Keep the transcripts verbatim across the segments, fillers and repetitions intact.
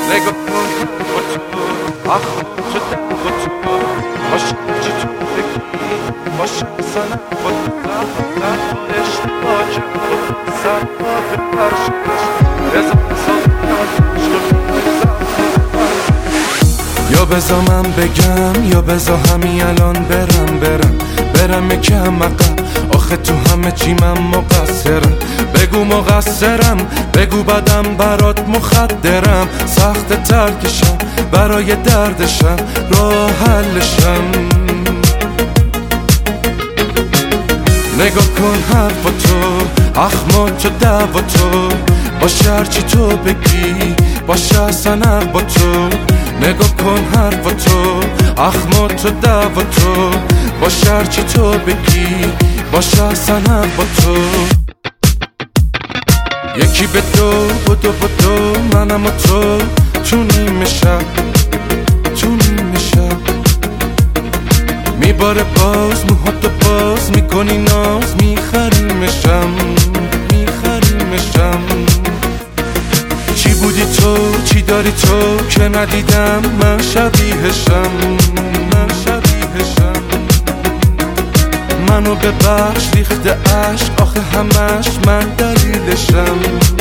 نگاه کن با تو آخ شده با تو باشه چی تو بگی باشه سنم با تو رفتم اشتباه کردم سر با به پرشش رزا یا بزا من بگم یا بزا همین الان برم برم برم یکم عقب آخه تو همه چی من مقصرم بگو مقصرم بگو بدم برات مخدرم سخت ترکشم برای دردشم راه حلشم نگاه کن حرف تو اخمات و دعوا تو باشه هرچی تو بگی باشه اصلا با تو نگاه کن حرف تو اخمات و دعوا تو باشه هرچی تو بگی باشه اصلا با تو یکی به دو بدو بدو منم و تو تو نیمه شب تو نیمه شب میباره باز موهاتو باز میکنی ناز میخریمشم میخریمشم چی بودی تو چی داری تو که ندیدم من شبیهشم من شبیهشم منو ببخش ریخته عشق آخه همش من دلیلشم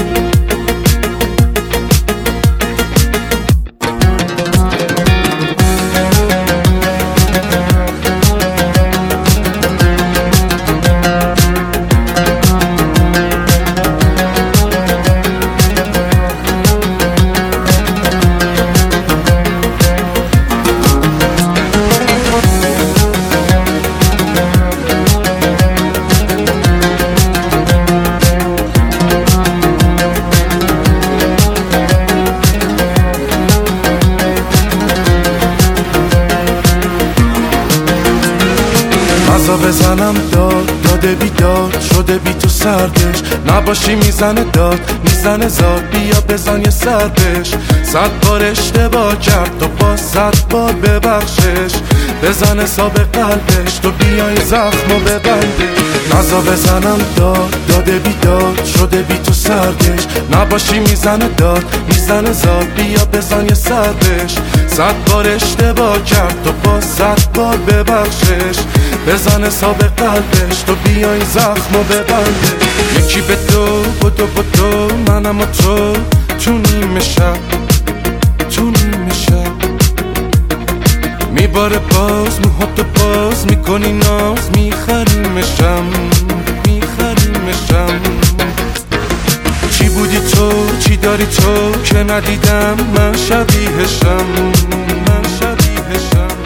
غذا بزنم داد داده بیداد شده بی تو سردش نباشی میزنه داد میزنه زاد بیا بزن یه سردش صد بار اشتباه کرد تو با صد بار ببخشش بزن حساب قلبش تو بیای زخمو ببنده غذا بزنم داد داده بیداد شده بی تو سردش نباشی میزنه داد میزنه زاد بیا بزن یه سردش صد بار اشتباه کرد تو با صد بار ببخشش بزن حساب قلبش تو بیای زخمو ببنده یکی به دو بدو بدو منم و تو تو نیمه شب تو نیمه شب میباره باز موهاتو باز میکنی ناز میخریمشم میخریمشم چی بودی تو چی داری تو که ندیدم من شبیهشم من شبیهشم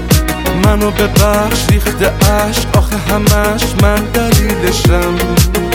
منو ببخش ریخته عشق آخه همش من دلیلشم